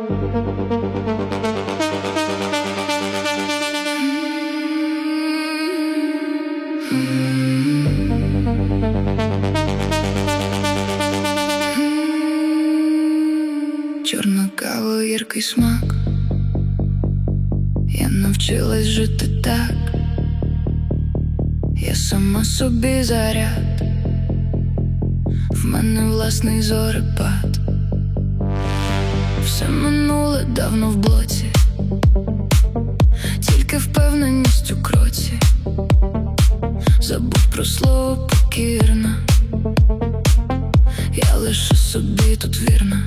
Чорна кава, гіркий смак. Я навчилась жити так. Я сама собі заряд. В мене власний зорепад. Все минуле давно в блоці, тільки впевненість у кроці. Забудь про слово покірна. Я лише собі тут вірна.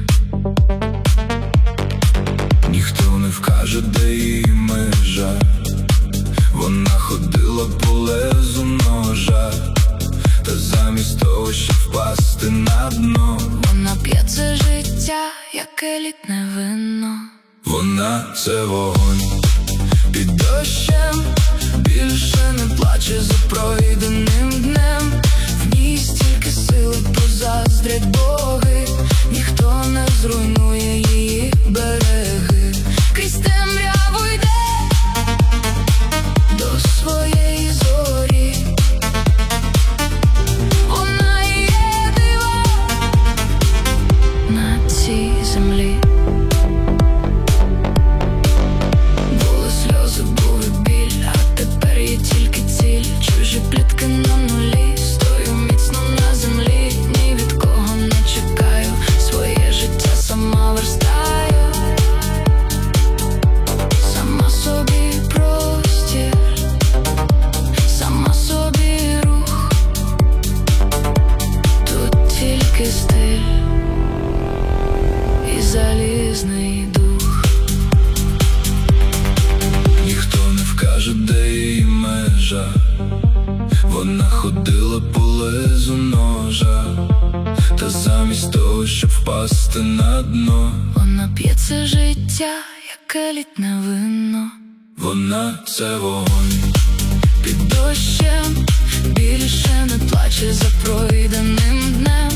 Ніхто не вкаже, де її межа. Вона ходила по лезу ножа, та замість того, щоб впасти на дно, вона п'є це життя, як елітне вино. Вона – це вогонь під дощем, більше не плаче за пройденим днем. В ній стільки сили, позаздрять боги. Ніхто не зруйнує її береги. Крізь темряву йде до своєї зорі. Вона є диво на цій землі. Були сльози, був і біль, а тепер є тільки ціль. Чужі плітки на нулі, стою міцно на землі. Ні від кого не чекаю, своє життя сама верстаю. Сама собі простір, сама собі рух. Тут тільки стиль і залізний дух. Ніхто не вкаже, де її межа. Вона ходила по лезу ножа, та замість того, щоб впасти на дно, вона п'є це життя, як елітне вино. Вона – це вогонь Під дощем більше не плаче за пройденим днем.